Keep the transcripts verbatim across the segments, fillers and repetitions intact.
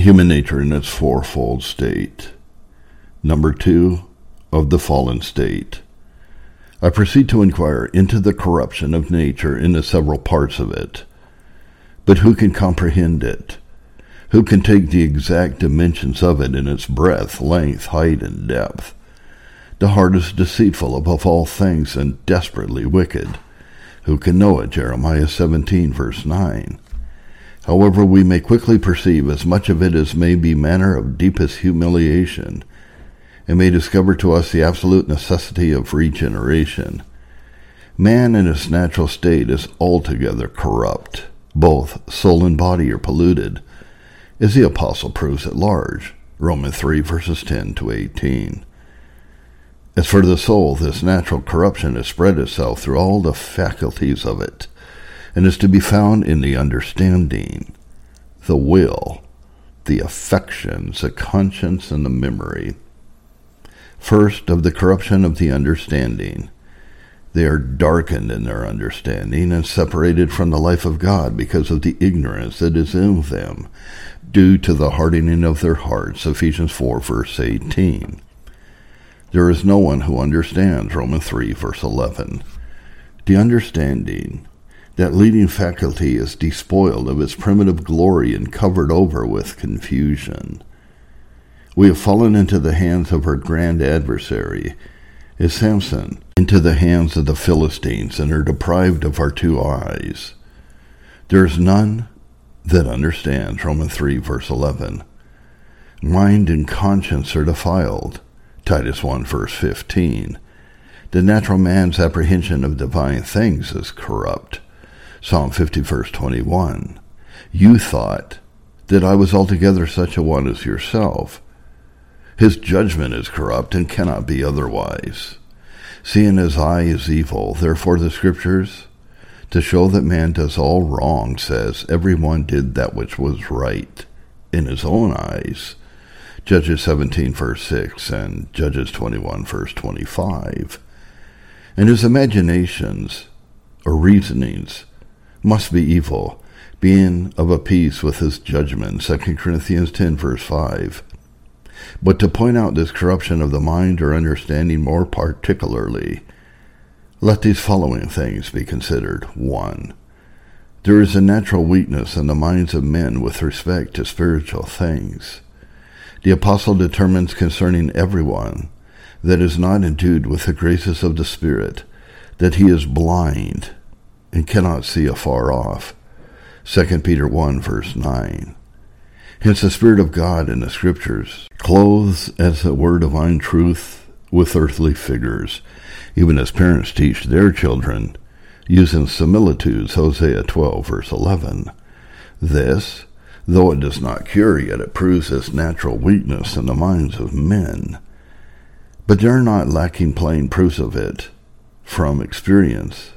human nature in its fourfold state. Number two, of the fallen state. I proceed to inquire into the corruption of nature in the several parts of it. But who can comprehend it? Who can take the exact dimensions of it in its breadth, length, height, and depth? The heart is deceitful above all things and desperately wicked. Who can know it? Jeremiah seventeen, verse nine. However, we may quickly perceive as much of it as may be manner of deepest humiliation, and may discover to us the absolute necessity of regeneration. Man in his natural state is altogether corrupt. Both soul and body are polluted, as the apostle proves at large, Romans three, verses ten to eighteen. As for the soul, this natural corruption has spread itself through all the faculties of it, and is to be found in the understanding, the will, the affections, the conscience, and the memory. First, of the corruption of the understanding. They are darkened in their understanding and separated from the life of God because of the ignorance that is in them, due to the hardening of their hearts, Ephesians four, verse eighteen. There is no one who understands, Romans three, verse eleven. The understanding, that leading faculty, is despoiled of its primitive glory and covered over with confusion. We have fallen into the hands of our grand adversary, as Samson into the hands of the Philistines, and are deprived of our two eyes. There is none that understands, Romans three, verse eleven. Mind and conscience are defiled, Titus one, verse fifteen. The natural man's apprehension of divine things is corrupt, Psalm fifty, verse twenty-one. You thought that I was altogether such a one as yourself. His judgment is corrupt and cannot be otherwise. Seeing his eye is evil, therefore the Scriptures, to show that man does all wrong, says, every one did that which was right in his own eyes. Judges seventeen, verse six, and Judges twenty-one, verse twenty-five. And his imaginations, or reasonings, must be evil, being of a piece with his judgment, Second Corinthians ten, verse five. But to point out this corruption of the mind or understanding more particularly, let these following things be considered. One, there is a natural weakness in the minds of men with respect to spiritual things. The apostle determines concerning everyone that is not endued with the graces of the Spirit, that he is blind and cannot see afar off. Second Peter one, verse nine. Hence the Spirit of God in the Scriptures clothes as it were divine truth with earthly figures, even as parents teach their children, using similitudes, Hosea twelve, verse eleven. This, though it does not cure, yet it proves this natural weakness in the minds of men. But they are not lacking plain proofs of it from experience.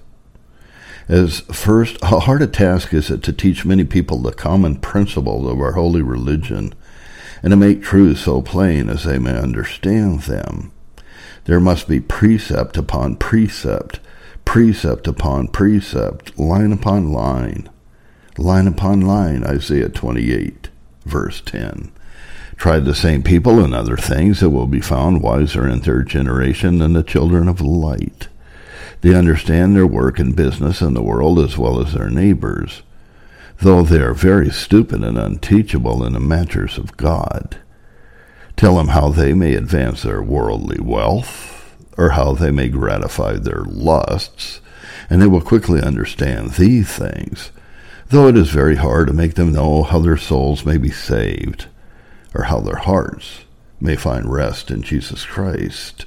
As first, how hard a task is it to teach many people the common principles of our holy religion, and to make truths so plain as they may understand them. There must be precept upon precept, precept upon precept, line upon line, line upon line, Isaiah twenty-eight, verse ten. Try the same people in other things, it will be found wiser in their generation than the children of light. They understand their work and business in the world as well as their neighbors, though they are very stupid and unteachable in the matters of God. Tell them how they may advance their worldly wealth, or how they may gratify their lusts, and they will quickly understand these things, though it is very hard to make them know how their souls may be saved, or how their hearts may find rest in Jesus Christ.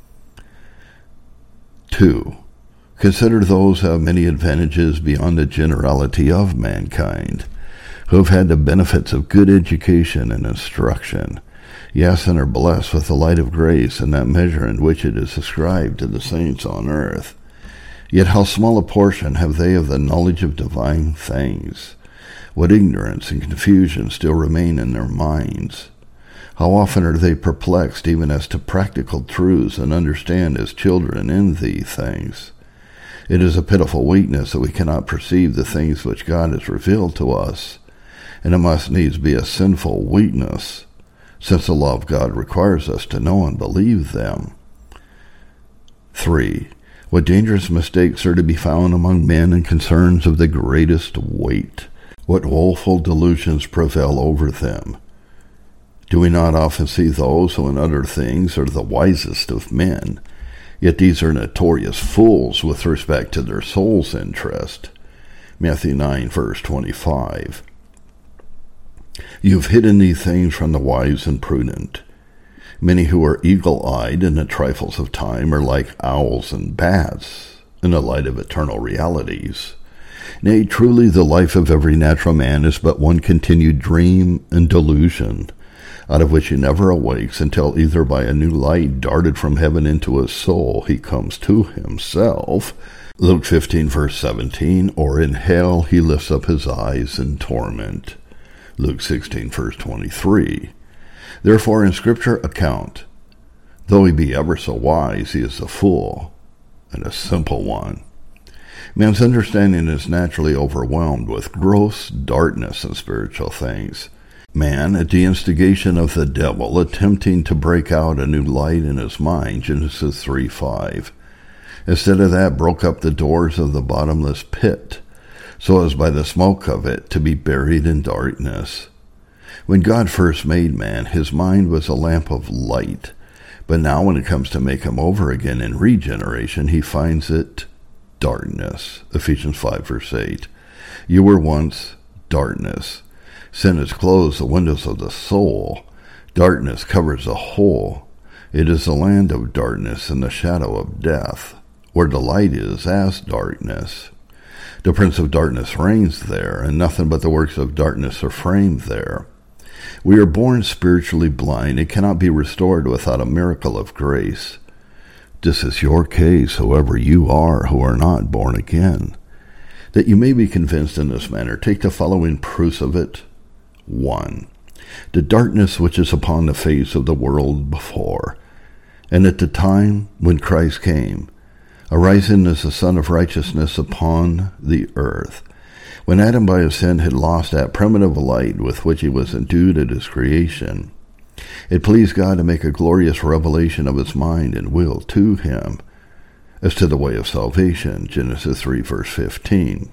Two, consider those who have many advantages beyond the generality of mankind, who have had the benefits of good education and instruction, yes, and are blessed with the light of grace in that measure in which it is ascribed to the saints on earth. Yet how small a portion have they of the knowledge of divine things? What ignorance and confusion still remain in their minds? How often are they perplexed even as to practical truths, and understand as children in these things? It is a pitiful weakness that we cannot perceive the things which God has revealed to us, and it must needs be a sinful weakness, since the law of God requires us to know and believe them. Three, what dangerous mistakes are to be found among men in concerns of the greatest weight? What woeful delusions prevail over them? Do we not often see those who in other things are the wisest of men, yet these are notorious fools with respect to their soul's interest? Matthew nine, verse twenty-five. You've hidden these things from the wise and prudent. Many who are eagle-eyed in the trifles of time are like owls and bats in the light of eternal realities. Nay, truly the life of every natural man is but one continued dream and delusion, out of which he never awakes until either by a new light darted from heaven into his soul he comes to himself, Luke fifteen, verse seventeen, or in hell he lifts up his eyes in torment, Luke sixteen, verse twenty-three. Therefore in Scripture account, though he be ever so wise, he is a fool, and a simple one. Man's understanding is naturally overwhelmed with gross darkness in spiritual things. Man, at the instigation of the devil, attempting to break out a new light in his mind, Genesis three five, instead of that broke up the doors of the bottomless pit, so as by the smoke of it to be buried in darkness. When God first made man, his mind was a lamp of light, but now when it comes to make him over again in regeneration, he finds it darkness. Ephesians five, verse eight. You were once darkness. Sin has closed the windows of the soul. Darkness covers the whole. It is a land of darkness and the shadow of death, where the light is as darkness. The prince of darkness reigns there, and nothing but the works of darkness are framed there. We are born spiritually blind and cannot be restored without a miracle of grace. This is your case, whoever you are who are not born again. That you may be convinced in this manner, take the following proofs of it. One, the darkness which is upon the face of the world before, and at the time when Christ came, arising as the Son of Righteousness upon the earth, when Adam by his sin had lost that primitive light with which he was endued at his creation. It pleased God to make a glorious revelation of his mind and will to him, as to the way of salvation, Genesis three, verse fifteen.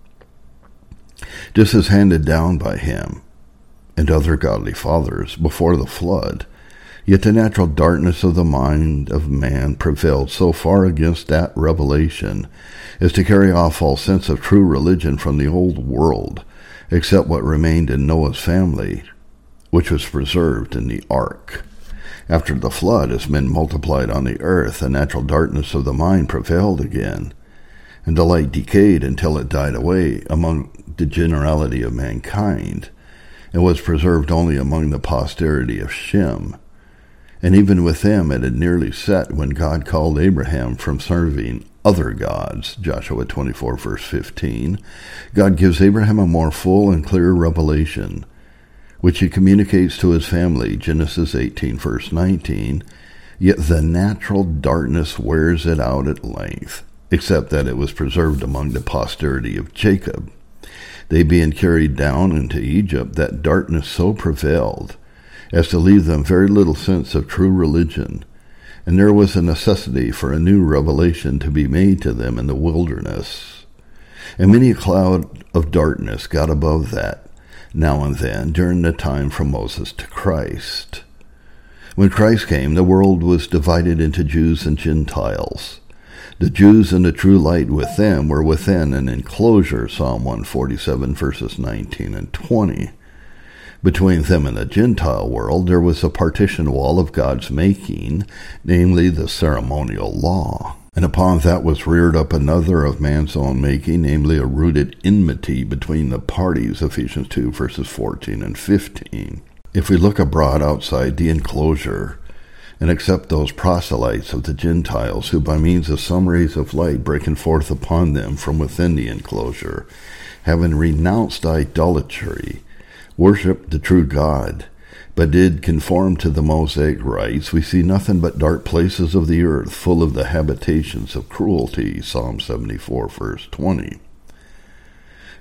This is handed down by him and other godly fathers before the flood, yet the natural darkness of the mind of man prevailed so far against that revelation as to carry off all sense of true religion from the old world, except what remained in Noah's family, which was preserved in the ark. After the flood, as men multiplied on the earth, the natural darkness of the mind prevailed again, and the light decayed until it died away among the generality of mankind, and was preserved only among the posterity of Shem. And even with them it had nearly set when God called Abraham from serving other gods, Joshua twenty-four, verse fifteen. God gives Abraham a more full and clear revelation, which he communicates to his family, Genesis eighteen, verse nineteen, yet the natural darkness wears it out at length, except that it was preserved among the posterity of Jacob. They being carried down into Egypt, that darkness so prevailed as to leave them very little sense of true religion, and there was a necessity for a new revelation to be made to them in the wilderness. And many a cloud of darkness got above that, now and then, during the time from Moses to Christ. When Christ came, the world was divided into Jews and Gentiles. The Jews and the true light with them were within an enclosure, Psalm one forty-seven, verses nineteen and twenty. Between them and the Gentile world there was a partition wall of God's making, namely the ceremonial law. And upon that was reared up another of man's own making, namely a rooted enmity between the parties, Ephesians two, verses fourteen and fifteen. If we look abroad outside the enclosure, and accept those proselytes of the Gentiles who by means of some rays of light breaking forth upon them from within the enclosure, having renounced idolatry, worshipped the true God, but did conform to the Mosaic rites, we see nothing but dark places of the earth full of the habitations of cruelty, Psalm seventy-four, verse twenty.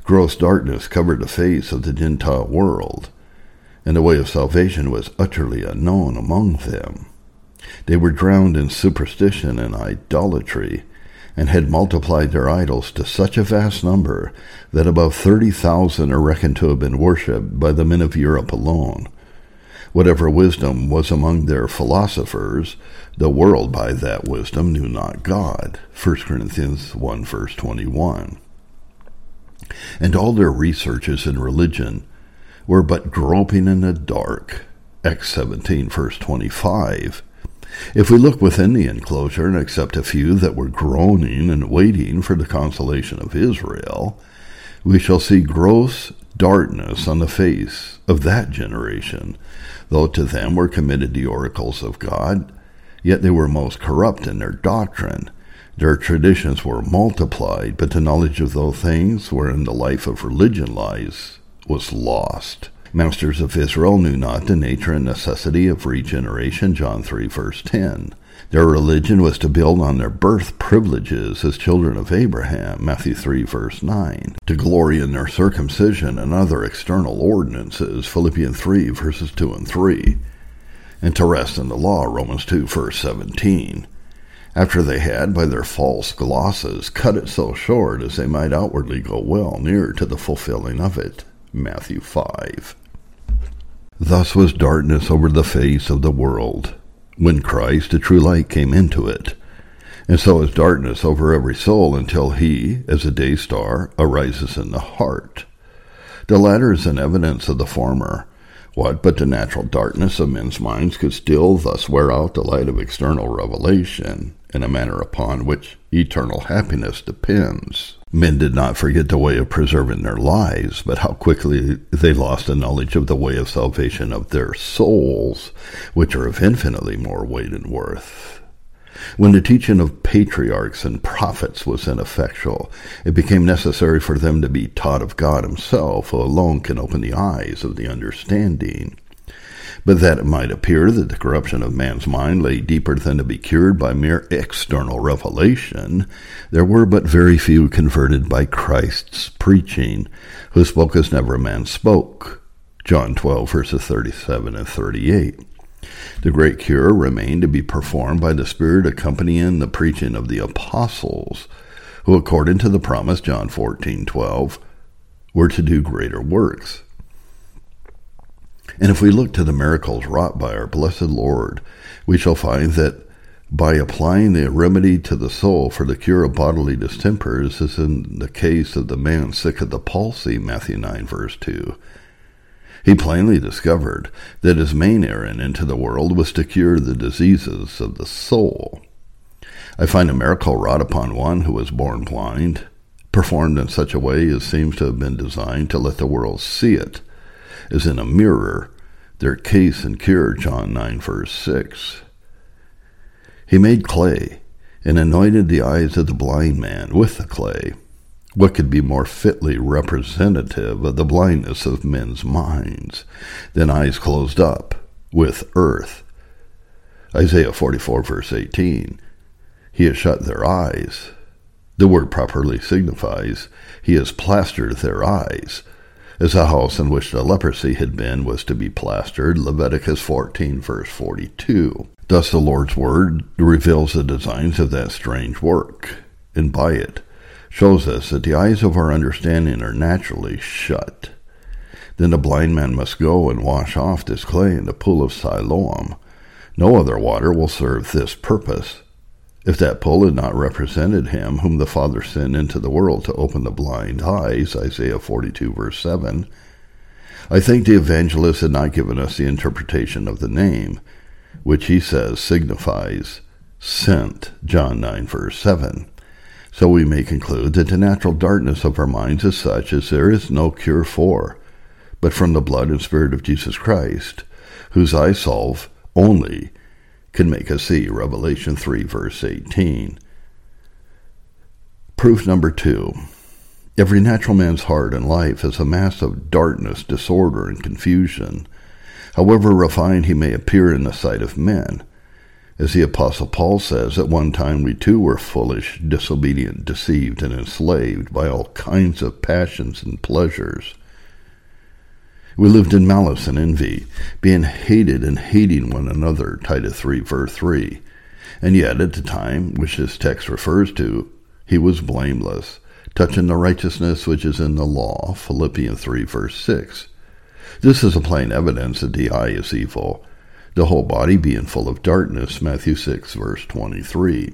Gross darkness covered the face of the Gentile world, and the way of salvation was utterly unknown among them. They were drowned in superstition and idolatry, and had multiplied their idols to such a vast number that above thirty thousand are reckoned to have been worshipped by the men of Europe alone. Whatever wisdom was among their philosophers, the world by that wisdom knew not God. First Corinthians one, verse twenty-one. And all their researches in religion were but groping in the dark. Acts seventeen, verse twenty-five. If we look within the enclosure and accept a few that were groaning and waiting for the consolation of Israel, we shall see gross darkness on the face of that generation. Though to them were committed the oracles of God, yet they were most corrupt in their doctrine. Their traditions were multiplied, but the knowledge of those things wherein the life of religion lies was lost. Masters of Israel knew not the nature and necessity of regeneration, John three, verse ten. Their religion was to build on their birth privileges as children of Abraham, Matthew three, verse nine. To glory in their circumcision and other external ordinances, Philippians three, verses two and three. And to rest in the law, Romans two, verse seventeen. After they had, by their false glosses, cut it so short as they might outwardly go well near to the fulfilling of it, Matthew five. Thus was darkness over the face of the world, when Christ, the true light, came into it. And so is darkness over every soul until he, as a day star, arises in the heart. The latter is an evidence of the former. What but the natural darkness of men's minds could still thus wear out the light of external revelation, in a manner upon which eternal happiness depends? Men did not forget the way of preserving their lives, but how quickly they lost the knowledge of the way of salvation of their souls, which are of infinitely more weight and worth. When the teaching of patriarchs and prophets was ineffectual, it became necessary for them to be taught of God himself, who alone can open the eyes of the understanding. But that it might appear that the corruption of man's mind lay deeper than to be cured by mere external revelation, there were but very few converted by Christ's preaching, who spoke as never man spoke. John twelve, verses thirty-seven and thirty-eight. The great cure remained to be performed by the Spirit accompanying the preaching of the apostles, who, according to the promise, John fourteen twelve, were to do greater works. And if we look to the miracles wrought by our blessed Lord, we shall find that by applying the remedy to the soul for the cure of bodily distempers, as in the case of the man sick of the palsy, Matthew nine, verse two, he plainly discovered that his main errand into the world was to cure the diseases of the soul. I find a miracle wrought upon one who was born blind, performed in such a way as seems to have been designed to let the world see it, as in a mirror, their case and cure, John nine, verse six. He made clay, and anointed the eyes of the blind man with the clay. What could be more fitly representative of the blindness of men's minds than eyes closed up with earth? Isaiah forty-four, verse eighteen. He has shut their eyes. The word properly signifies he has plastered their eyes, as the house in which the leprosy had been was to be plastered, Leviticus fourteen, verse forty-two. Thus the Lord's word reveals the designs of that strange work, and by it shows us that the eyes of our understanding are naturally shut. Then the blind man must go and wash off this clay in the pool of Siloam. No other water will serve this purpose. If that pool had not represented him whom the Father sent into the world to open the blind eyes, Isaiah forty-two, verse seven, I think the evangelist had not given us the interpretation of the name, which he says signifies sent, John nine, verse seven. So we may conclude that the natural darkness of our minds is such as there is no cure for, but from the blood and Spirit of Jesus Christ, whose eye salve only can make us see, Revelation three, verse eighteen. Proof number two. Every natural man's heart and life is a mass of darkness, disorder, and confusion. However refined he may appear in the sight of men, As the Apostle Paul says, at one time we too were foolish, disobedient, deceived, and enslaved by all kinds of passions and pleasures. We lived in malice and envy, being hated and hating one another, Titus three, verse three. And yet at the time which this text refers to, he was blameless, touching the righteousness which is in the law, Philippians three, verse six. This is a plain evidence that the eye is evil, the whole body being full of darkness, Matthew six, verse twenty-three.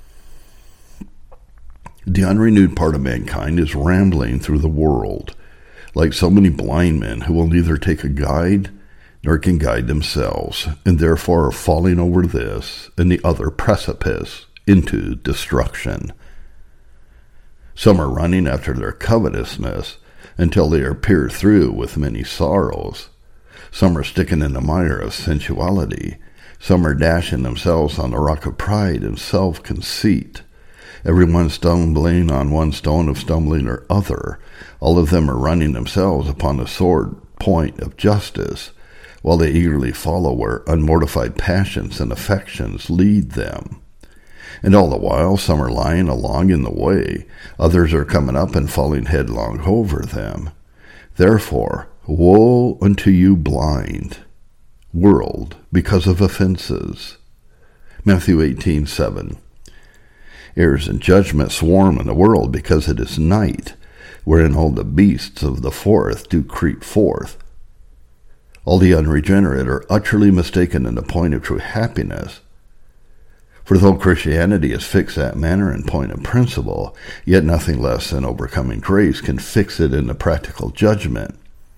The unrenewed part of mankind is rambling through the world, like so many blind men who will neither take a guide nor can guide themselves, and therefore are falling over this and the other precipice into destruction. Some are running after their covetousness until they are pierced through with many sorrows. Some are sticking in the mire of sensuality. Some are dashing themselves on the rock of pride and self-conceit. Everyone stumbling on one stone of stumbling or other. All of them are running themselves upon the sword point of justice, while they eagerly follow where unmortified passions and affections lead them. And all the while some are lying along in the way, others are coming up and falling headlong over them. Therefore, woe unto you blind world, because of offenses. Matthew eighteen, seven. Errors and judgment swarm in the world because it is night, wherein all the beasts of the forest do creep forth. All the unregenerate are utterly mistaken in the point of true happiness. For though Christianity is fixed that manner in point of principle, yet nothing less than overcoming grace can fix it in the practical judgment.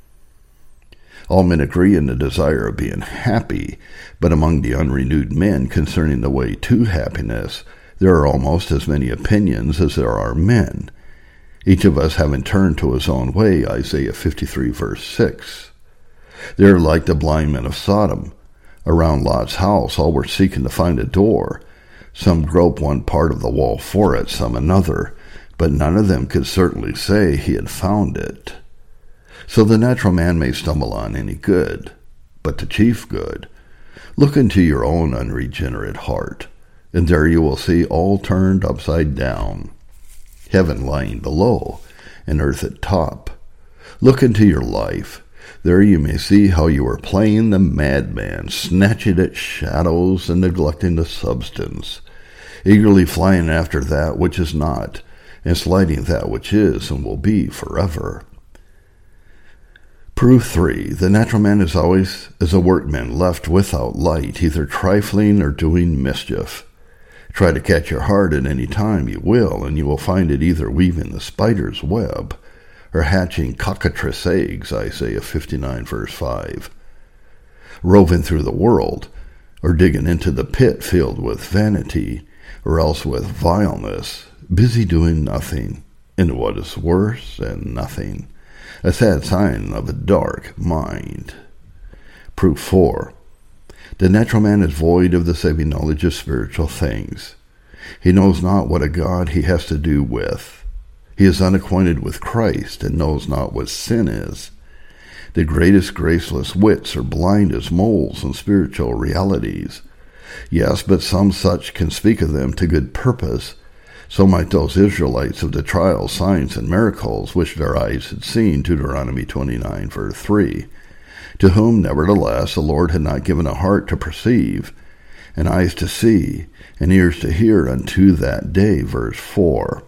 All men agree in the desire of being happy, but among the unrenewed men concerning the way to happiness, there are almost as many opinions as there are men, each of us having turned to his own way, Isaiah fifty-three, verse six. They are like the blind men of Sodom. Around Lot's house all were seeking to find a door. Some groped one part of the wall for it, some another, but none of them could certainly say he had found it. So the natural man may stumble on any good, but the chief good. Look into your own unregenerate heart, and there you will see all turned upside down, heaven lying below, and earth at top. Look into your life. There you may see how you are playing the madman, snatching at shadows and neglecting the substance, eagerly flying after that which is not, and slighting that which is and will be forever. Proof three. The natural man is always as a workman left without light, either trifling or doing mischief. Try to catch your heart at any time you will, and you will find it either weaving the spider's web or hatching cockatrice eggs, Isaiah fifty-nine, verse five. Roving through the world, or digging into the pit filled with vanity, or else with vileness, busy doing nothing, and what is worse than nothing, a sad sign of a dark mind. Proof four. The natural man is void of the saving knowledge of spiritual things. He knows not what a God he has to do with. He is unacquainted with Christ and knows not what sin is. The greatest graceless wits are blind as moles in spiritual realities. Yes, but some such can speak of them to good purpose. So might those Israelites of the trials, signs, and miracles which their eyes had seen, Deuteronomy twenty-nine, verse three, to whom, nevertheless, the Lord had not given a heart to perceive, and eyes to see, and ears to hear unto that day, verse four.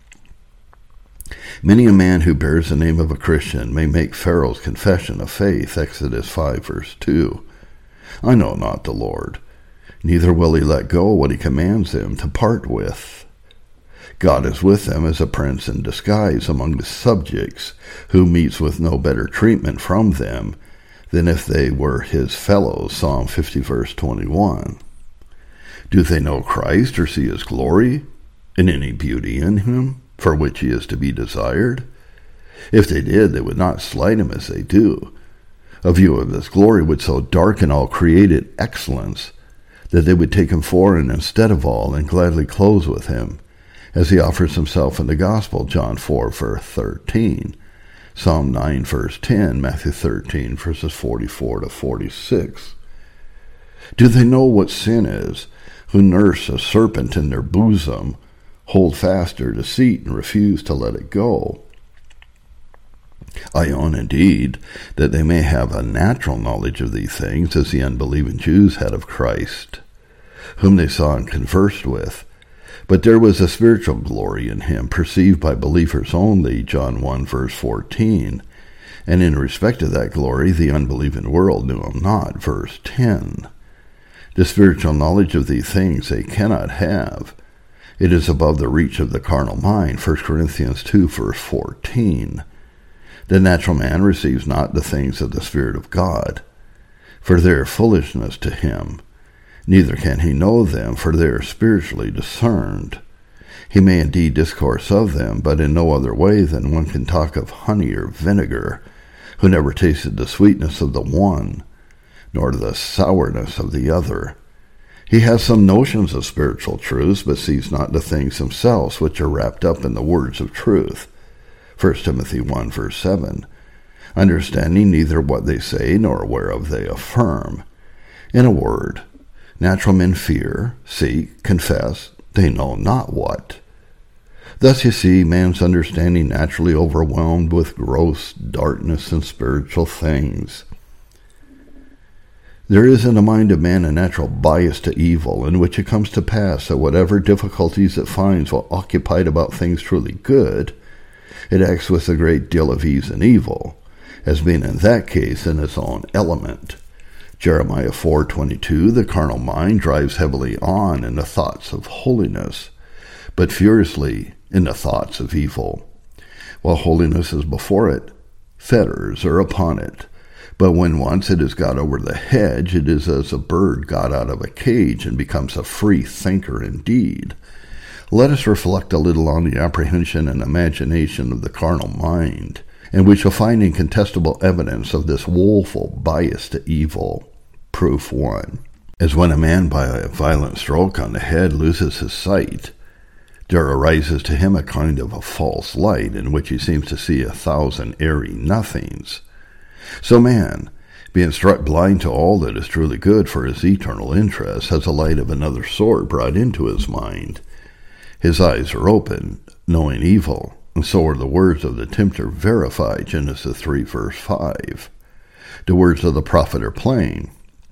Many a man who bears the name of a Christian may make Pharaoh's confession of faith, Exodus five, verse two. I know not the Lord, neither will he let go what he commands them to part with. God is with them as a prince in disguise among the subjects, who meets with no better treatment from them than if they were his fellows, Psalm fifty, verse twenty-one. Do they know Christ or see his glory and any beauty in him, for which he is to be desired? If they did, they would not slight him as they do. A view of his glory would so darken all created excellence that they would take him for and instead of all, and gladly close with him, as he offers himself in the gospel, John four, verse thirteen, Psalm nine, verse ten, Matthew thirteen, verses forty-four to forty-six. Do they know what sin is, who nurse a serpent in their bosom, hold fast their deceit, and refuse to let it go? I own indeed that they may have a natural knowledge of these things, as the unbelieving Jews had of Christ, whom they saw and conversed with. But there was a spiritual glory in him, perceived by believers only, John one, verse fourteen. And in respect of that glory, the unbelieving world knew him not, verse ten. The spiritual knowledge of these things they cannot have. It is above the reach of the carnal mind, First Corinthians two, verse fourteen. The natural man receives not the things of the Spirit of God, for they are foolishness to him. Neither can he know them, for they are spiritually discerned. He may indeed discourse of them, but in no other way than one can talk of honey or vinegar, who never tasted the sweetness of the one, nor the sourness of the other. He has some notions of spiritual truths, but sees not the things themselves which are wrapped up in the words of truth. First Timothy one, verse seven. Understanding neither what they say nor whereof they affirm. In a word, natural men fear, seek, confess, they know not what. Thus you see man's understanding naturally overwhelmed with gross darkness and spiritual things. There is in the mind of man a natural bias to evil, in which it comes to pass that whatever difficulties it finds while occupied about things truly good, it acts with a great deal of ease and evil, as being in that case in its own element. Jeremiah four twenty-two, the carnal mind drives heavily on in the thoughts of holiness, but furiously in the thoughts of evil. While holiness is before it, fetters are upon it. But when once it has got over the hedge, it is as a bird got out of a cage and becomes a free thinker indeed. Let us reflect a little on the apprehension and imagination of the carnal mind, and we shall find incontestable evidence of this woeful bias to evil. Proof one. As when a man by a violent stroke on the head loses his sight, there arises to him a kind of a false light, in which he seems to see a thousand airy nothings. So man, being struck blind to all that is truly good for his eternal interest, has a light of another sort brought into his mind. His eyes are open, knowing evil, and so are the words of the tempter verified, Genesis three, verse five. The words of the prophet are plain.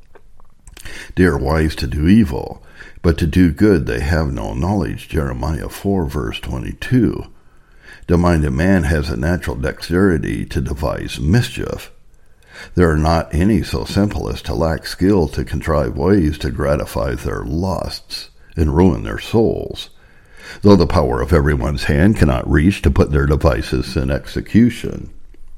They are wise to do evil, but to do good they have no knowledge, Jeremiah four, verse twenty-two. The mind of man has a natural dexterity to devise mischief. There are not any so simple as to lack skill to contrive ways to gratify their lusts and ruin their souls, though the power of everyone's hand cannot reach to put their devices in execution.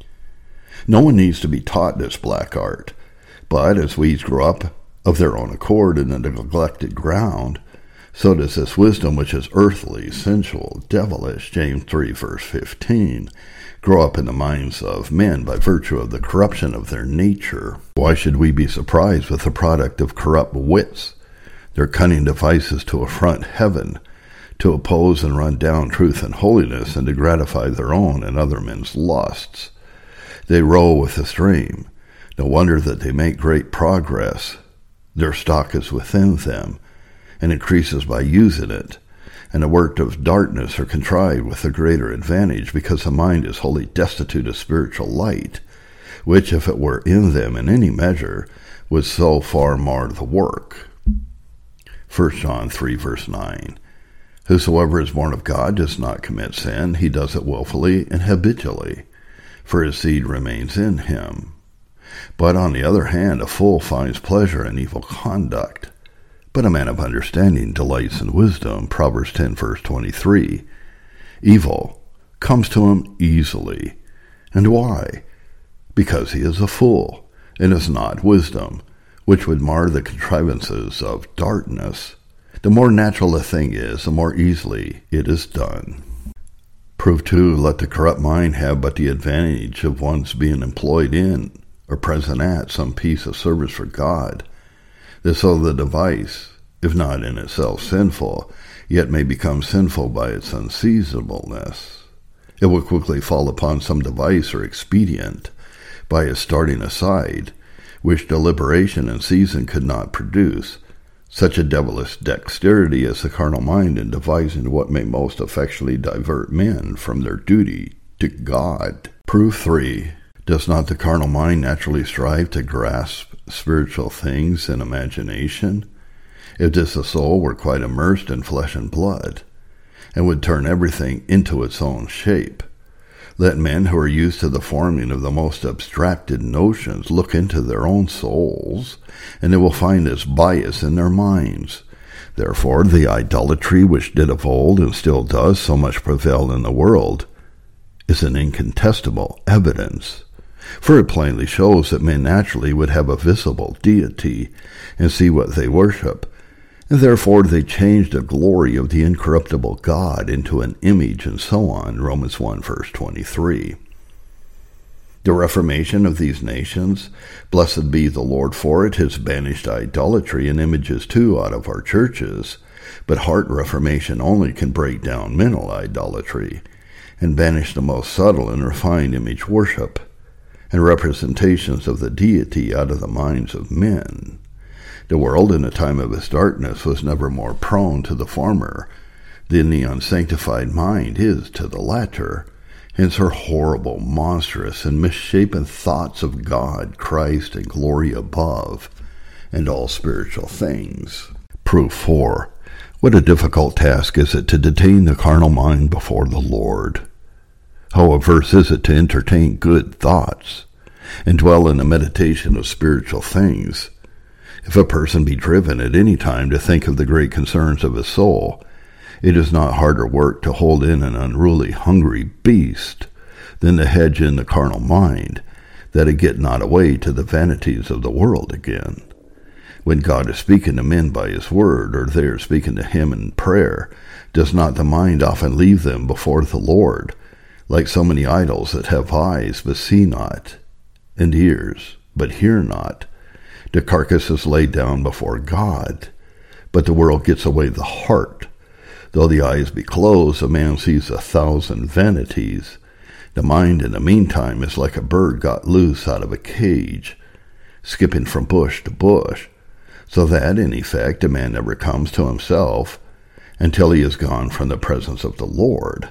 No one needs to be taught this black art, but as weeds grow up of their own accord in the neglected ground, so does this wisdom which is earthly, sensual, devilish, James three, verse fifteen, grow up in the minds of men by virtue of the corruption of their nature. Why should we be surprised with the product of corrupt wits, their cunning devices to affront heaven, to oppose and run down truth and holiness, and to gratify their own and other men's lusts? They row with the stream. No wonder that they make great progress. Their stock is within them, and increases by using it, and the work of darkness are contrived with a greater advantage, because the mind is wholly destitute of spiritual light, which, if it were in them in any measure, would so far mar the work. First John three, verse nine. Whosoever is born of God does not commit sin, he does it willfully and habitually, for his seed remains in him. But on the other hand, a fool finds pleasure in evil conduct, but a man of understanding delights in wisdom, Proverbs ten, verse twenty-three. Evil comes to him easily. And why? Because he is a fool, and is not wisdom, which would mar the contrivances of darkness. The more natural a thing is, the more easily it is done. Proof two, let the corrupt mind have but the advantage of one's being employed in, or present at, some piece of service for God. This so the device, if not in itself sinful, yet may become sinful by its unseasonableness. It will quickly fall upon some device or expedient, by its starting aside, which deliberation and season could not produce, such a devilish dexterity as the carnal mind in devising what may most effectually divert men from their duty to God. Proof three. Does not the carnal mind naturally strive to grasp spiritual things in imagination? If this the soul were quite immersed in flesh and blood, and would turn everything into its own shape, let men who are used to the forming of the most abstracted notions look into their own souls, and they will find this bias in their minds. Therefore, the idolatry which did of old and still does so much prevail in the world is an incontestable evidence. For it plainly shows that men naturally would have a visible deity and see what they worship, and therefore they change the glory of the incorruptible God into an image, and so on. Romans one, verse twenty-three. The reformation of these nations, blessed be the Lord for it, has banished idolatry and images too out of our churches, but heart reformation only can break down mental idolatry and banish the most subtle and refined image worship and representations of the deity out of the minds of men. The world in the time of its darkness was never more prone to the former than the unsanctified mind is to the latter. Hence her horrible, monstrous, and misshapen thoughts of God, Christ, and glory above, and all spiritual things. Proof four. What a difficult task is it to detain the carnal mind before the Lord. How averse is it to entertain good thoughts, and dwell in the meditation of spiritual things. If a person be driven at any time to think of the great concerns of his soul, it is not harder work to hold in an unruly, hungry beast than to hedge in the carnal mind, that it get not away to the vanities of the world again. When God is speaking to men by his word, or they are speaking to him in prayer, does not the mind often leave them before the Lord, like so many idols that have eyes but see not, and ears but hear not? The carcass is laid down before God, but the world gets away the heart. Though the eyes be closed, a man sees a thousand vanities. The mind, in the meantime, is like a bird got loose out of a cage, skipping from bush to bush, so that, in effect, a man never comes to himself until he is gone from the presence of the Lord.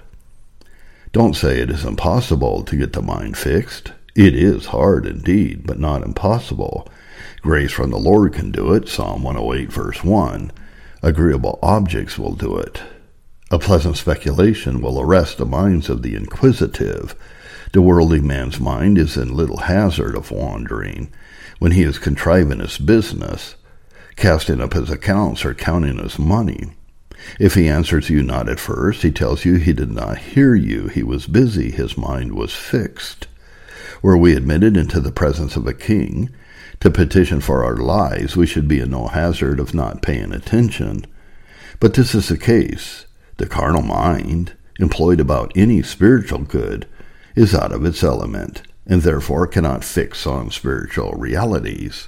Don't say it is impossible to get the mind fixed. It is hard indeed, but not impossible. Grace from the Lord can do it, Psalm one oh eight, verse one. Agreeable objects will do it. A pleasant speculation will arrest the minds of the inquisitive. The worldly man's mind is in little hazard of wandering when he is contriving his business, casting up his accounts, or counting his money. If he answers you not at first, he tells you he did not hear you. He was busy. His mind was fixed. Were we admitted into the presence of a king to petition for our lives, we should be in no hazard of not paying attention. But this is the case. The carnal mind, employed about any spiritual good, is out of its element, and therefore cannot fix on spiritual realities.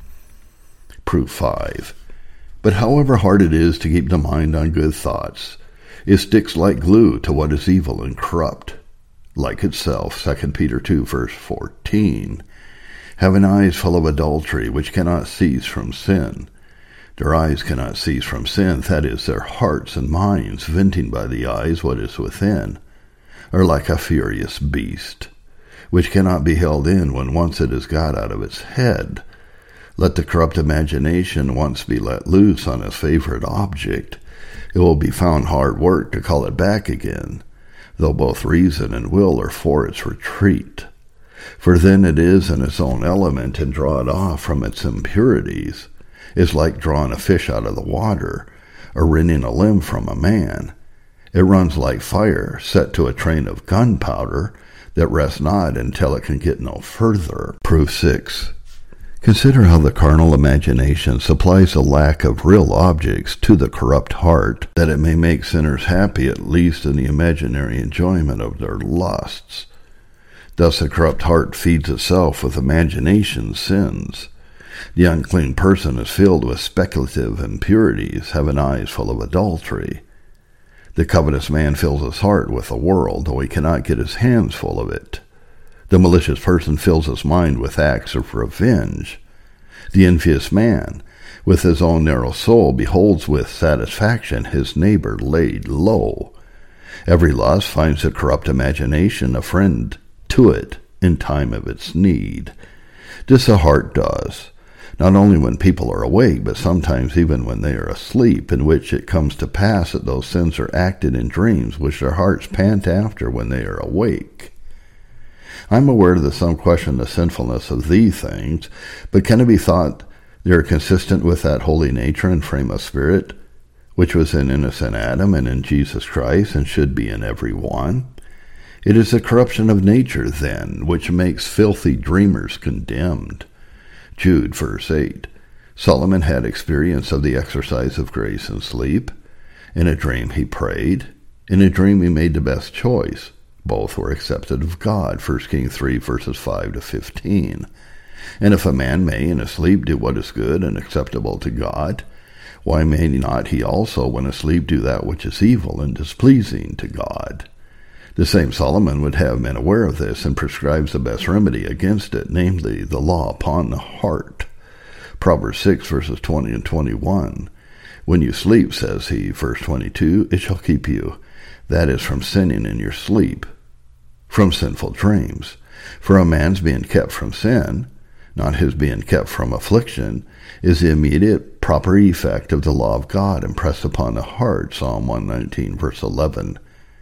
Proof five. But however hard it is to keep the mind on good thoughts, it sticks like glue to what is evil and corrupt. Like itself, Second Peter two, verse fourteen, having eyes full of adultery, which cannot cease from sin. Their eyes cannot cease from sin, that is, their hearts and minds, venting by the eyes what is within, are like a furious beast, which cannot be held in when once it is got out of its head. Let the corrupt imagination once be let loose on its favorite object, it will be found hard work to call it back again, though both reason and will are for its retreat. For then it is in its own element, and draw it off from its impurities is like drawing a fish out of the water, or rending a limb from a man. It runs like fire set to a train of gunpowder that rests not until it can get no further. Proof six. Consider how the carnal imagination supplies a lack of real objects to the corrupt heart, that it may make sinners happy at least in the imaginary enjoyment of their lusts. Thus the corrupt heart feeds itself with imagination sins. The unclean person is filled with speculative impurities, having eyes full of adultery. The covetous man fills his heart with the world, though he cannot get his hands full of it. The malicious person fills his mind with acts of revenge, The envious man, with his own narrow soul, beholds with satisfaction his neighbor laid low. Every lust finds a corrupt imagination a friend to it in time of its need. This the heart does, not only when people are awake, but sometimes even when they are asleep, in which it comes to pass that those sins are acted in dreams which their hearts pant after when they are awake. I am aware that some question the sinfulness of these things, but can it be thought they are consistent with that holy nature and frame of spirit, which was in innocent Adam and in Jesus Christ, and should be in every one? It is the corruption of nature, then, which makes filthy dreamers condemned. Jude, verse eight. Solomon had experience of the exercise of grace in sleep. In a dream he prayed. In a dream he made the best choice. Both were accepted of God. First Kings three, verses five to fifteen. And if a man may in a sleep do what is good and acceptable to God, why may not he also when asleep do that which is evil and displeasing to God? The same Solomon would have men aware of this, and prescribes the best remedy against it, namely the law upon the heart. Proverbs six, verses twenty and twenty-one. When you sleep, says he, verse twenty-two, it shall keep you. That is from sinning in your sleep, from sinful dreams. For a man's being kept from sin, not his being kept from affliction, is the immediate proper effect of the law of God impressed upon the heart. Psalm one nineteen, verse eleven.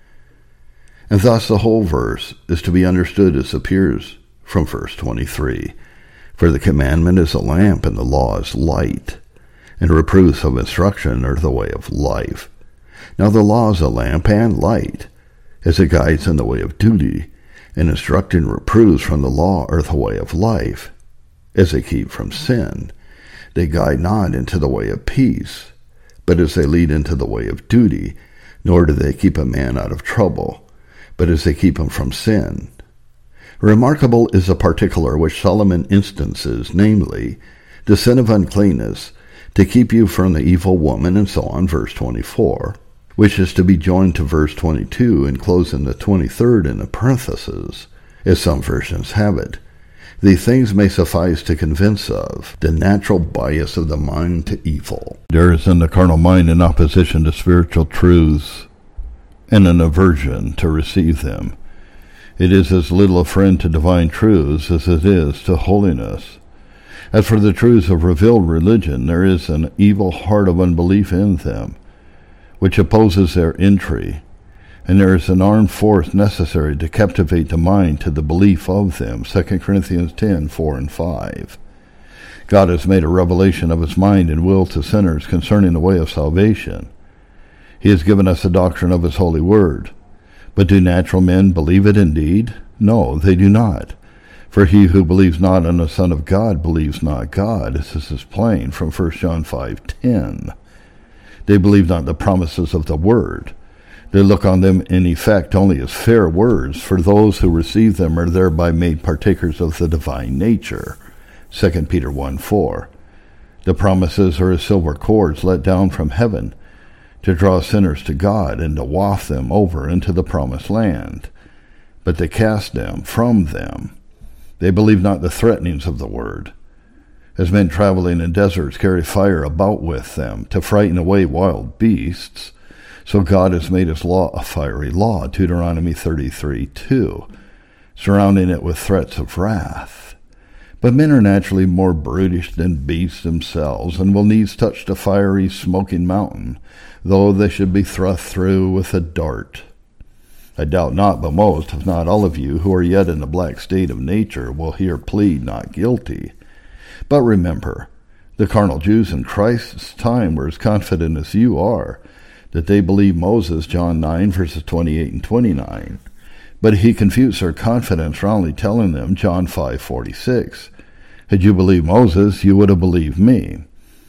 And thus the whole verse is to be understood as appears from verse twenty-three. For the commandment is a lamp, and the law is light, and reproofs of instruction are the way of life. Now the law is a lamp and light, as it guides in the way of duty, and instructing reproofs from the law are the way of life, as they keep from sin. They guide not into the way of peace, but as they lead into the way of duty, nor do they keep a man out of trouble, but as they keep him from sin. Remarkable is a particular which Solomon instances, namely, the sin of uncleanness, to keep you from the evil woman, and so on, verse twenty-four, which is to be joined to verse twenty-two and close in the twenty-third in a parenthesis, as some versions have it. These things may suffice to convince of the natural bias of the mind to evil. There is in the carnal mind an opposition to spiritual truths, and an aversion to receive them. It is as little a friend to divine truths as it is to holiness. As for the truths of revealed religion, there is an evil heart of unbelief in them, which opposes their entry, and there is an armed force necessary to captivate the mind to the belief of them. Second Corinthians ten, four and five. God has made a revelation of his mind and will to sinners concerning the way of salvation. He has given us the doctrine of his holy word. But do natural men believe it indeed? No, they do not. For he who believes not on the Son of God believes not God, as this is plain from First John five ten. They believe not the promises of the word. They look on them in effect only as fair words, for those who receive them are thereby made partakers of the divine nature. Second Peter one four. The promises are as silver cords let down from heaven, to draw sinners to God and to waft them over into the promised land. But they cast them from them. They believe not the threatenings of the word. As men traveling in deserts carry fire about with them to frighten away wild beasts, so God has made his law a fiery law, Deuteronomy thirty-three two, surrounding it with threats of wrath. But men are naturally more brutish than beasts themselves, and will needs touch the fiery, smoking mountain, though they should be thrust through with a dart. I doubt not, but most, if not all of you, who are yet in the black state of nature, will here plead not guilty. But remember, the carnal Jews in Christ's time were as confident as you are, that they believed Moses, John nine, verses twenty-eight and twenty-nine. But he confused their confidence, wrongly telling them, John five forty-six, had you believed Moses, you would have believed me.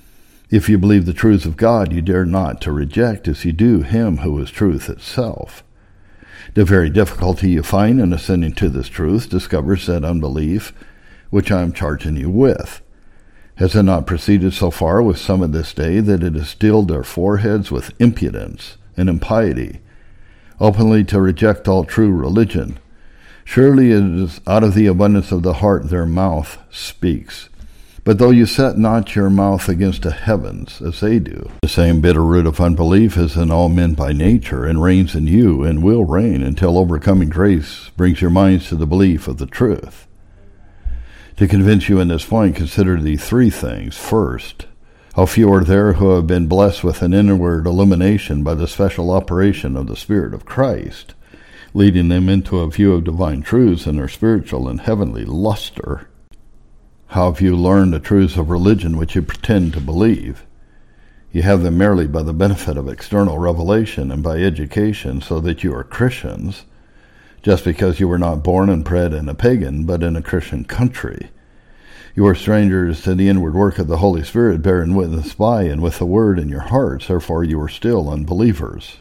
If you believe the truths of God, you dare not to reject, as you do, him who is truth itself. The very difficulty you find in ascending to this truth discovers that unbelief which I am charging you with. Has it not proceeded so far with some of this day that it has stilled their foreheads with impudence and impiety, openly to reject all true religion? Surely it is out of the abundance of the heart their mouth speaks. But though you set not your mouth against the heavens, as they do, the same bitter root of unbelief is in all men by nature, and reigns in you, and will reign, until overcoming grace brings your minds to the belief of the truth. To convince you in this point, consider the three things. First, how few are there who have been blessed with an inward illumination by the special operation of the Spirit of Christ, leading them into a view of divine truths in their spiritual and heavenly luster. How have you learned the truths of religion which you pretend to believe? You have them merely by the benefit of external revelation and by education, so that you are Christians, just because you were not born and bred in a pagan, but in a Christian country. You are strangers to the inward work of the Holy Spirit, bearing witness by and with the word in your hearts, therefore you are still unbelievers.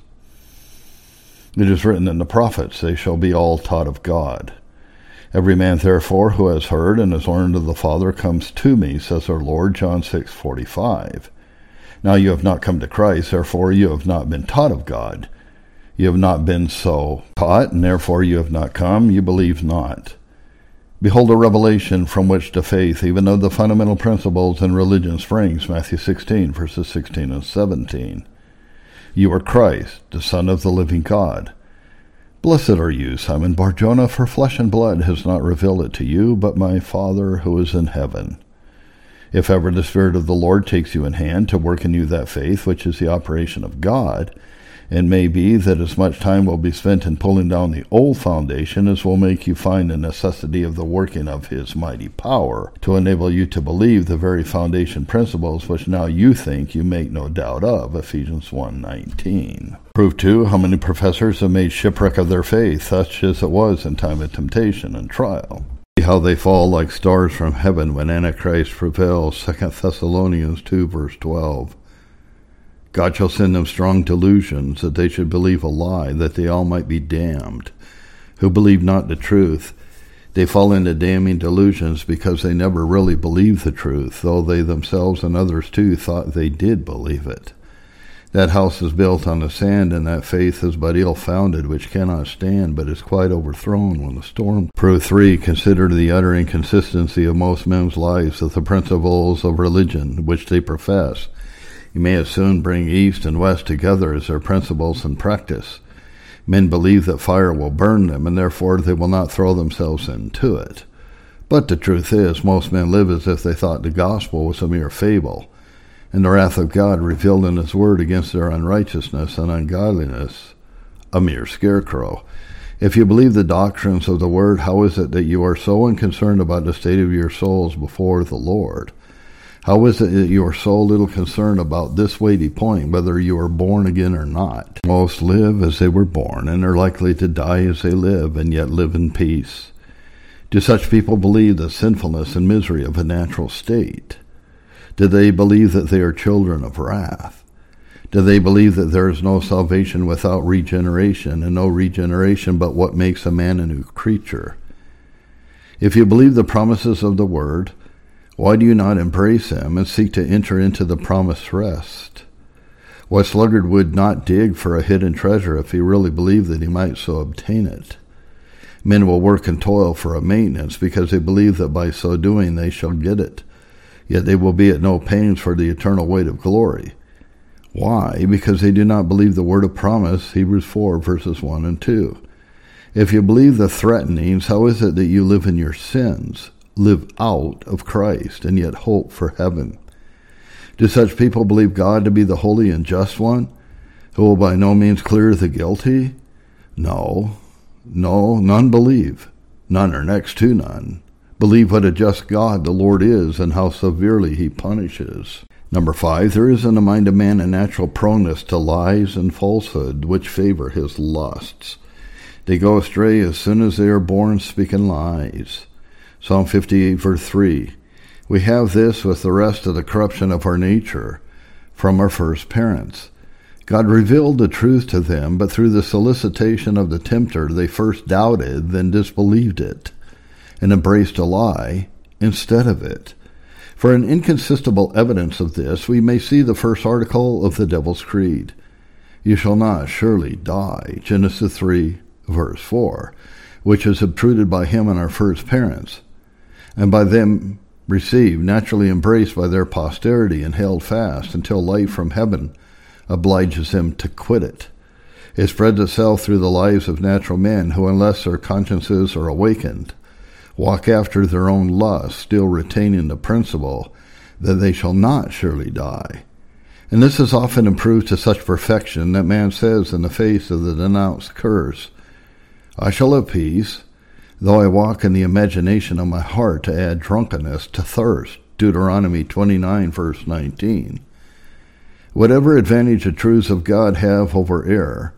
It is written in the prophets, they shall be all taught of God. Every man, therefore, who has heard and has learned of the Father comes to me, says our Lord, John six forty-five. Now you have not come to Christ, therefore you have not been taught of God. You have not been so taught, and therefore you have not come, you believe not. Behold a revelation from which the faith, even of the fundamental principles in religion, springs, Matthew sixteen, verses sixteen and seventeen. You are Christ, the Son of the living God. Blessed are you, Simon Bar-Jonah, for flesh and blood has not revealed it to you, but my Father who is in heaven. If ever the Spirit of the Lord takes you in hand to work in you that faith, which is the operation of God, it may be that as much time will be spent in pulling down the old foundation as will make you find the necessity of the working of his mighty power to enable you to believe the very foundation principles which now you think you make no doubt of, Ephesians one nineteen. Prove, too, how many professors have made shipwreck of their faith, such as it was in time of temptation and trial. See how they fall like stars from heaven when Antichrist prevails, Second Thessalonians two, verse twelve. God shall send them strong delusions, that they should believe a lie, that they all might be damned. Who believe not the truth, they fall into damning delusions because they never really believed the truth, though they themselves and others too thought they did believe it. That house is built on the sand, and that faith is but ill-founded, which cannot stand, but is quite overthrown when the storm. Proof three, consider the utter inconsistency of most men's lives with the principles of religion which they profess. You may as soon bring East and West together as their principles and practice. Men believe that fire will burn them, and therefore they will not throw themselves into it. But the truth is, most men live as if they thought the gospel was a mere fable, and the wrath of God revealed in his word against their unrighteousness and ungodliness, a mere scarecrow. If you believe the doctrines of the word, how is it that you are so unconcerned about the state of your souls before the Lord? How is it that you are so little concerned about this weighty point, whether you are born again or not? Most live as they were born, and are likely to die as they live, and yet live in peace. Do such people believe the sinfulness and misery of a natural state? Do they believe that they are children of wrath? Do they believe that there is no salvation without regeneration, and no regeneration but what makes a man a new creature? If you believe the promises of the word, why do you not embrace them and seek to enter into the promised rest? What sluggard would not dig for a hidden treasure if he really believed that he might so obtain it? Men will work and toil for a maintenance because they believe that by so doing they shall get it. Yet they will be at no pains for the eternal weight of glory. Why? Because they do not believe the word of promise, Hebrews four, verses one and two. If you believe the threatenings, how is it that you live in your sins, live out of Christ, and yet hope for heaven? Do such people believe God to be the holy and just one, who will by no means clear the guilty? No, no, none believe. None are next to none. Believe what a just God the Lord is, and how severely he punishes. Number five, there is in the mind of man a natural proneness to lies and falsehood, which favor his lusts. They go astray as soon as they are born, speaking lies. Psalm fifty-eight, verse three. We have this with the rest of the corruption of our nature from our first parents. God revealed the truth to them, but through the solicitation of the tempter they first doubted, then disbelieved it, and embraced a lie instead of it. For an inconsistible evidence of this, we may see the first article of the Devil's Creed. You shall not surely die, Genesis three, verse four, which is obtruded by him on our first parents, and by them received, naturally embraced by their posterity and held fast until life from heaven obliges them to quit it. It spreads itself through the lives of natural men who, unless their consciences are awakened, walk after their own lusts, still retaining the principle that they shall not surely die. And this is often improved to such perfection that man says in the face of the denounced curse, I shall have peace, though I walk in the imagination of my heart to add drunkenness to thirst. Deuteronomy twenty-nine, verse nineteen. Whatever advantage the truths of God have over error,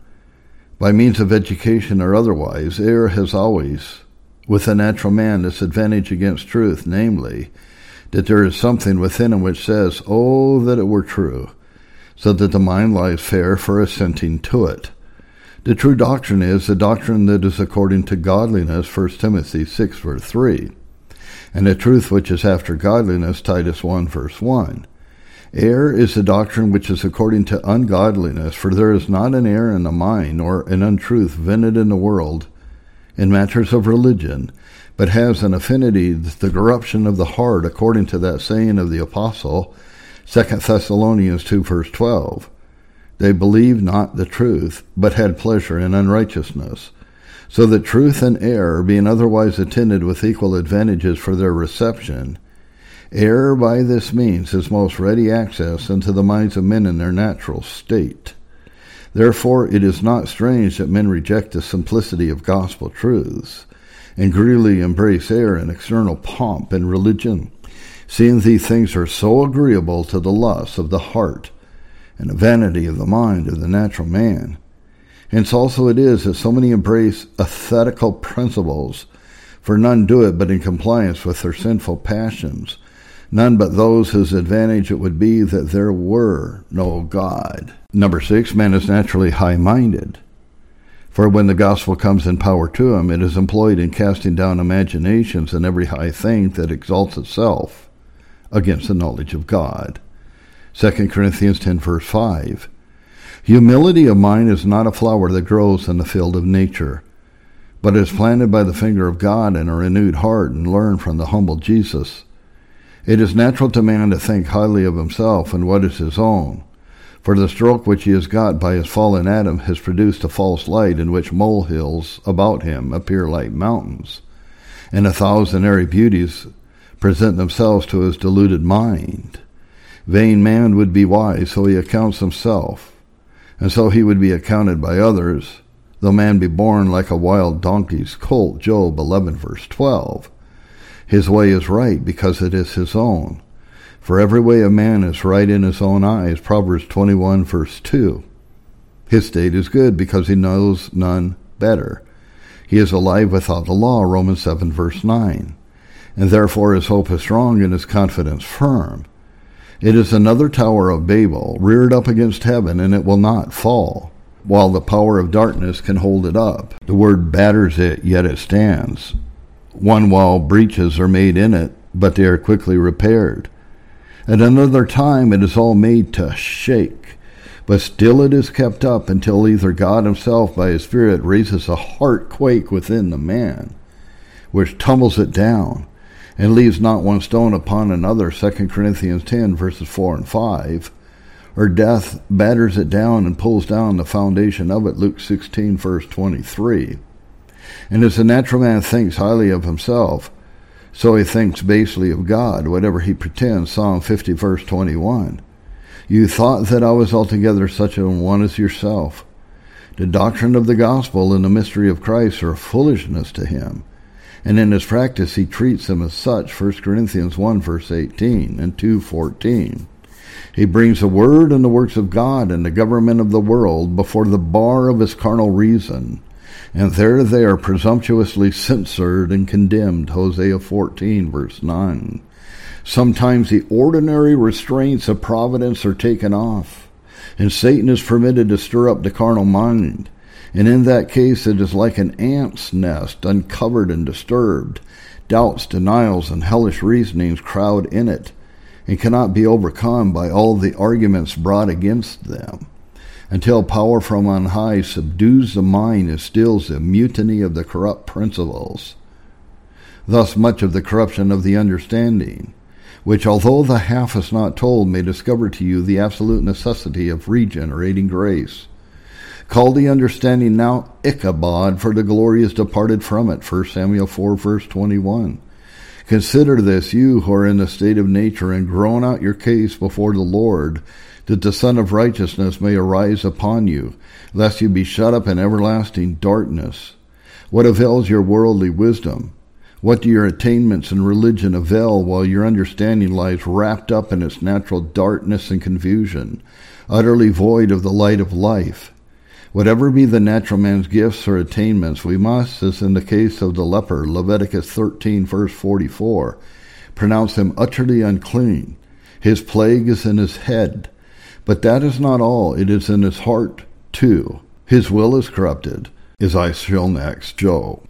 by means of education or otherwise, error has always, with the natural man, this advantage against truth, namely, that there is something within him which says, oh, that it were true, so that the mind lies fair for assenting to it. The true doctrine is the doctrine that is according to godliness, First Timothy six, verse three, and the truth which is after godliness, Titus one, verse one. Error is the doctrine which is according to ungodliness, for there is not an error in the mind, nor an untruth vented in the world, in matters of religion, but has an affinity the corruption of the heart, according to that saying of the apostle, Second Thessalonians two, verse twelve. They believed not the truth, but had pleasure in unrighteousness. So that truth and error, being otherwise attended with equal advantages for their reception, error by this means is most ready access into the minds of men in their natural state. Therefore it is not strange that men reject the simplicity of gospel truths, and greedily embrace error and external pomp and religion, seeing these things are so agreeable to the lusts of the heart and the vanity of the mind of the natural man. Hence also it is that so many embrace aesthetical principles, for none do it but in compliance with their sinful passions, none but those whose advantage it would be that there were no God. Number six, man is naturally high-minded. For when the gospel comes in power to him, it is employed in casting down imaginations and every high thing that exalts itself against the knowledge of God. Second Corinthians ten, verse five. Humility of mind is not a flower that grows in the field of nature, but is planted by the finger of God in a renewed heart and learned from the humble Jesus. It is natural to man to think highly of himself and what is his own, for the stroke which he has got by his fallen Adam has produced a false light in which molehills about him appear like mountains, and a thousand airy beauties present themselves to his deluded mind. Vain man would be wise, so he accounts himself, and so he would be accounted by others, though man be born like a wild donkey's colt, Job eleven, verse twelve. His way is right because it is his own. For every way of man is right in his own eyes, Proverbs twenty-one, verse two. His state is good because he knows none better. He is alive without the law, Romans seven, verse nine. And therefore his hope is strong and his confidence firm. It is another tower of Babel, reared up against heaven, and it will not fall, while the power of darkness can hold it up. The word batters it, yet it stands. One wall breaches are made in it, but they are quickly repaired. At another time it is all made to shake, but still it is kept up until either God himself by his Spirit raises a heart quake within the man, which tumbles it down, and leaves not one stone upon another, Second Corinthians ten, verses four and five, or death batters it down and pulls down the foundation of it, Luke sixteen, verse twenty-three. And as the natural man thinks highly of himself, so he thinks basely of God, whatever he pretends, Psalm fifty, verse twenty-one. You thought that I was altogether such a one as yourself. The doctrine of the gospel and the mystery of Christ are foolishness to him, and in his practice he treats them as such, First Corinthians one, verse eighteen and two, fourteen. He brings the word and the works of God and the government of the world before the bar of his carnal reason, and there they are presumptuously censored and condemned, Hosea fourteen, verse nine. Sometimes the ordinary restraints of providence are taken off, and Satan is permitted to stir up the carnal mind, and in that case it is like an ant's nest, uncovered and disturbed. Doubts, denials, and hellish reasonings crowd in it, and cannot be overcome by all the arguments brought against them, until power from on high subdues the mind and stills the mutiny of the corrupt principles. Thus much of the corruption of the understanding, which, although the half is not told, may discover to you the absolute necessity of regenerating grace. Call the understanding now Ichabod, for the glory is departed from it. First Samuel four, verse twenty-one. Consider this, you who are in the state of nature, and groan out your case before the Lord, that the Son of Righteousness may arise upon you, lest you be shut up in everlasting darkness. What avails your worldly wisdom? What do your attainments in religion avail, while your understanding lies wrapped up in its natural darkness and confusion, utterly void of the light of life? Whatever be the natural man's gifts or attainments, we must, as in the case of the leper, Leviticus thirteen, verse forty-four, pronounce him utterly unclean. His plague is in his head. But that is not all. It is in his heart, too. His will is corrupted, as I shall next show.